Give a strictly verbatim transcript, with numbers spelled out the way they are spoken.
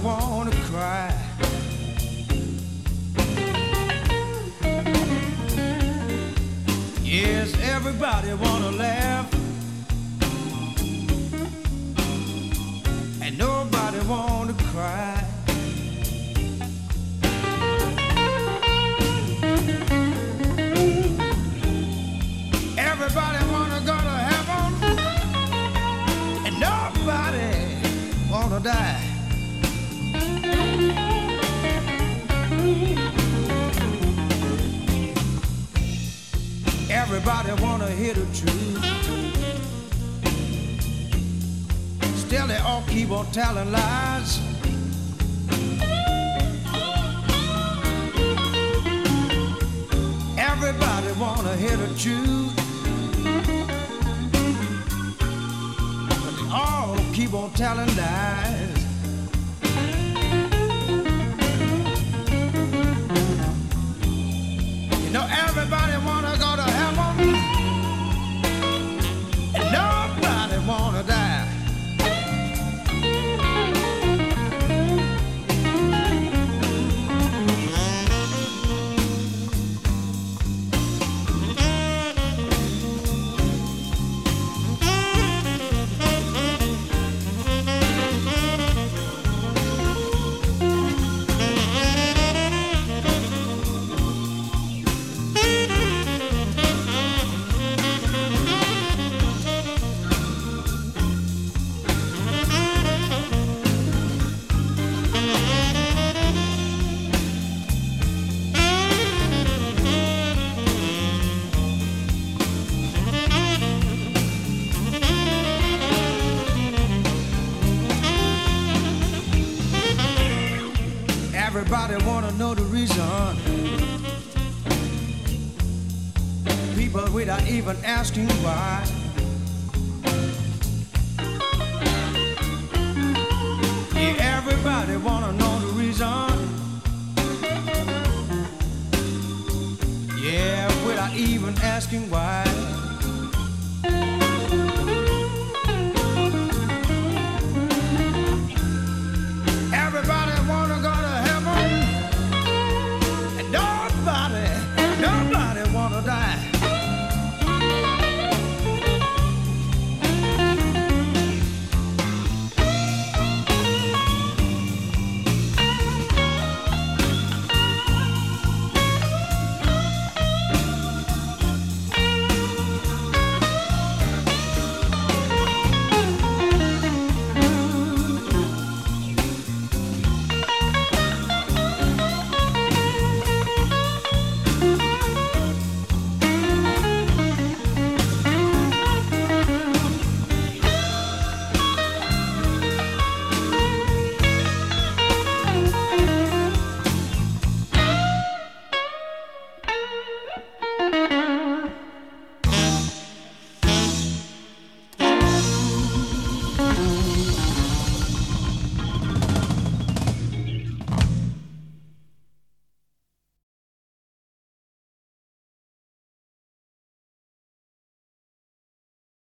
wanna cry. Yes, everybody wanna laugh, and nobody wanna cry. Everybody wanna go to heaven, and nobody wanna die. Everybody wanna hear the truth, still they all keep on telling lies. Everybody wanna hear the truth, but they all keep on telling lies. You know, everybody wanna go to heaven, and nobody wanna die. Everybody wanna know the reason, people without even asking why. Yeah, everybody wanna know the reason, yeah, without even asking why.